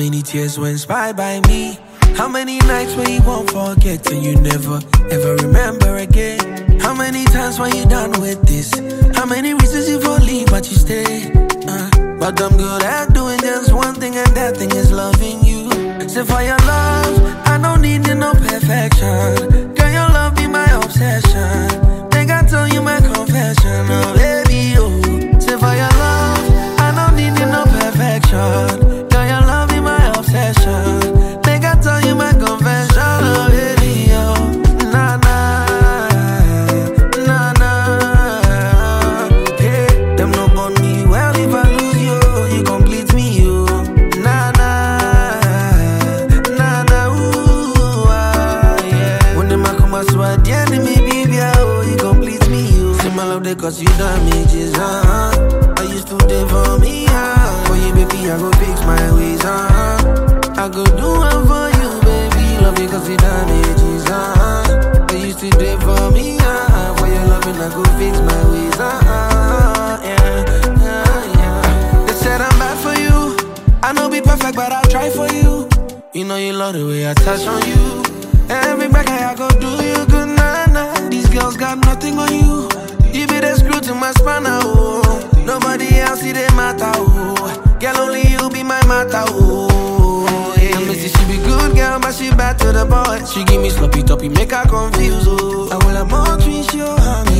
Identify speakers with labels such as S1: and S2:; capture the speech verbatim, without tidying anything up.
S1: many tears were inspired by me? How many nights when you won't forget and you never, ever remember again? How many times when you done with this? How many reasons you won't leave but you stay? Uh, but I'm good at doing just one thing, and that thing is loving you. So for your love, I don't need no perfection. Girl, your love be my obsession. Think I tell you my confession, oh baby, oh. So for your love, I don't need no perfection. Girl, your love be my obsession. Think I tell you my confession, oh baby, oh. Nah, nah, nah, nah. Hey, them no born me well. If I lose you, you complete me, you. Nah, nah, nah, nah, ooh, ah, yeah. When them a come, I swear, the enemy, baby, oh, you complete me, you. Say my love, they cause you damages, uh-huh. I used to live for me, uh. For you, baby, I go fix my ways, uh-huh. I go do one for you, baby. Love you cause you damages, uh-huh. I used to live for me, uh-huh. For your loving, I go fix my ways, uh-huh. Yeah, yeah, yeah. They said I'm bad for you. I know be perfect, but I'll try for you. You know you love the way I touch on you. Every back I go do you good, nah, nah. These girls got nothing on you. You be the screw to my spanner, oh. Nobody else, see they matter, oh. Girl, only you be my matter, oh. Yeah, Missy, she be good, girl, but she bad to the boy. She give me sloppy toppy, make her confused, oh. I will have more trees, you,